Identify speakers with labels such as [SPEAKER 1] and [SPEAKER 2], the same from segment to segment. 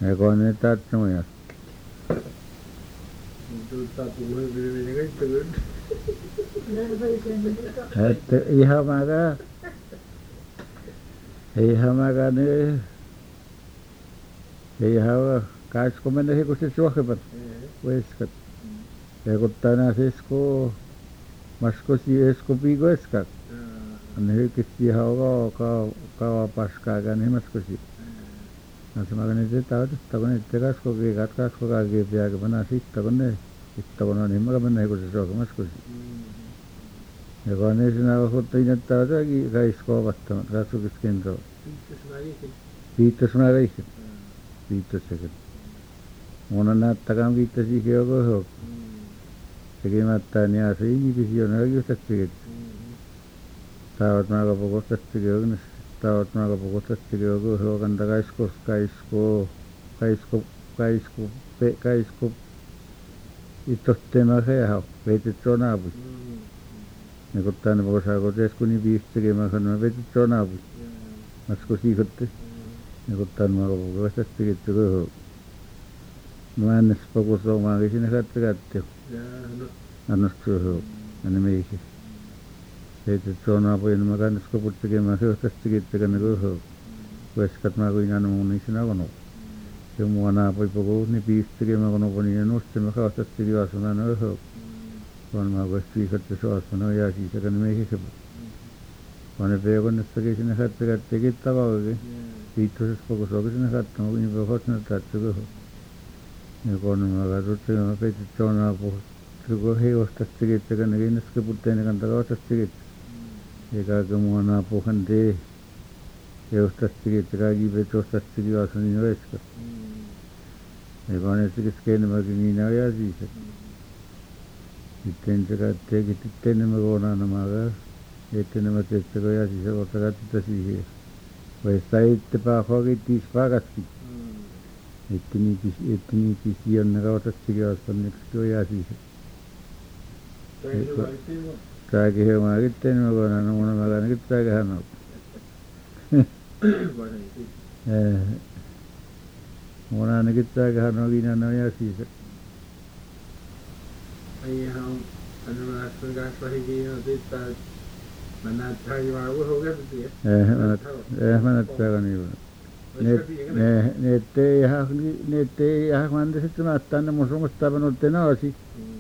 [SPEAKER 1] Eikö ne tarttumaan? Että ihan mäkä ne ihan 20 hikusti suohivat veskat. Ja kun tänä sisko maskosi esko piiko eskak. Ne hykisti ihan kauan paskaa ne maskosi. Mä ne se tautista kun ne kaskokakin piäkö panna sitten kun on niin mä mennä kun se suohi maskosi. Ja kun ne sinä ohuttiin että jotakin kaiskoa vattamat katsukiskentoa. Viittas mä reihin. Viittassakin. Mun on näyttäkään viittasikin joko hok. Tekemättä niin ja se ihmisiä on oikeustastikin. Tavat mä kapukostastikin jokin. Tavat mä kapukostastikin joko hok. Anta kaisko. Itotteen mä heähau. Veitit se on aapui. Ja kun tänne voisaa koteesku niin viistäkin mä sanon veitit se on aapui. Masko siikotte. Ja kun tänne mä kapukostastikin joko hok. Mä ennäs pakusomaan sinne katsokatteo. Annas suohuu. Anna meihin. Veitit se on aapui. Mä kannas koput tekemään seuhtastikin tekemään kohuu. Veskat mä kuin anna mun niin sinä kono. Ja mua naapui pakuus niin piistäkin mä kono pani ja nostin mä kaustastikin asuna nohuu. Vaan mä kois viikatte se asuna ja siisäkään meihin se. Vaan ne peukonnessakin sinne katsokatteikin takaukin. Viittoses pakusokin sinne katsomaan, kun niin pakuus näyttää kohuu. Ja kun mä katsoin, mä peitin tuona puhut. Kun hevostastikin, että ne kiinnoskeputteinen kantaa kaustastikin. Eikä mua naapuhan tee. Hevostastikin, että kaikki petostastikin asu niin veskat. Ja kun ne sikin skenemäkin niin ajaa siisat. Sitten se katteekin, että enemmän koonaan nämä käy. Että nämä teestä kun ajaa siisat, mutta katsota siihen. Vai sitä itse paahoakin tiis paakatkin. Että niitä siionne kaustastikin asu, niin ajaa siisat. Tääkin hieman enemmän koonaan, no mun on ainakin tääkin hän on. Mun ainakin tääkin hän on kiinni ajaa siisat.
[SPEAKER 2] Eihän on, aina mä äsken kanssa hikin on siitä, että mä näyttää hyvää uhoa käsiä.
[SPEAKER 1] Mä näyttää niin. Ne ettei ihan mäntä sitten mä tänne mun sumusta pannutte naasi.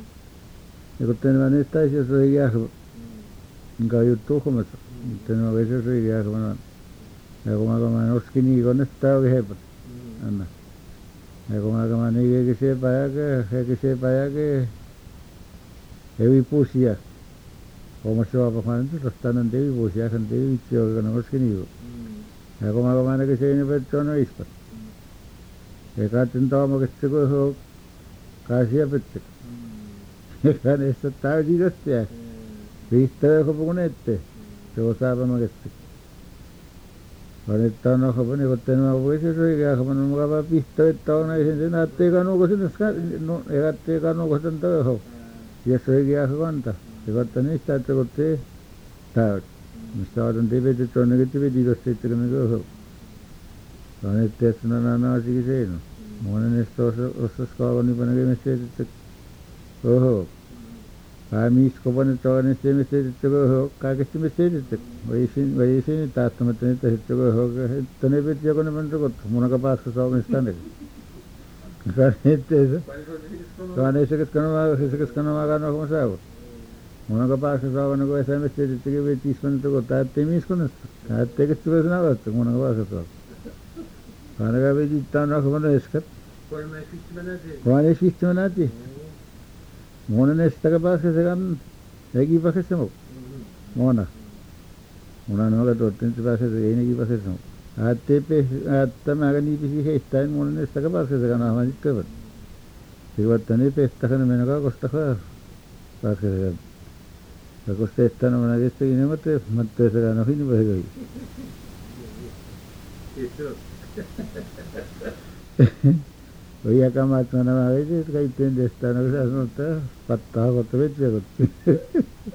[SPEAKER 1] Ja kun tänne mä nyt täisi jos oli jäähvä. Enkä ole juttu uhmassa. Tänne mä vesi jos oli jäähvä. Ja kun mä noskin niin kun nyt tää oli heipot. Anna. Ja kun mä niin eikä se päjäke. Hevi pusia. Omassa vapakaan nyt ostaa näin tevi pusia. Hän tevi vitsi joka noskin niin. Ja kun mä näkin seini petsoon on ispat. Ja katsin taamakesta kun on kaasia pettek. Ja hänestä täysin tästä. Viihtaa joka puhun ette. Se on saapamakesta. Vaan että on ohjapa, niin kun mä voisin jos oikein ohjapa, niin mukavaa pihtoa, että on ei sen näyttää kanuuko sinne, ei kattee kanuuko sen toihoon. Jos oikein ohjapa kantaa. Ja kattaa niistä, että kun tee täyt. Mistä otan tepetit onnekin tepetiikosta sitten, kun me ohjapa. Vaan ettei sinä naasikin seino. Monen estä osas kauan, niin panna kemessä että ohjapa. Vai misko panet toinen sitten kaikesti me teetettä. Vai ei siinä tahtamatta niitä sitten että ne piti joko ne panna rokottu. Mun aika paaksa saamista tänne. Kan ettei se. Kan ei se keskan omaa kannoa saavut. Mun aika paaksa saavut kun ei saa me teetettä veti ispanna rokottaa. Ettei miskunnasta. Ettei kettu voi sen aloittaa. Mun aika paaksa saavut. Kan aika veti tämän ohjelman eskat. Kan ei sihtimä näti. Monen estäkä pääsee sekaan eikin pääse se muu. Mona. Mona on oikein tuotti, että pääsee se ei nekin pääse se muu. Että mä niin pisi heittäin monen estäkä pääsee sekaan ahman sit köpät. Sivuutta ne pehtäkään ne mennä kaukosta kaa. Pääsee sekaan. Ja kun se ettään on näkestäkin ne mattee sekaan on hinni vähän kai. Voi jakamaan, että mä nämä vetit kaikkein testaan, kun sä sanot, että pattaa hakotta vetsiä kotiin.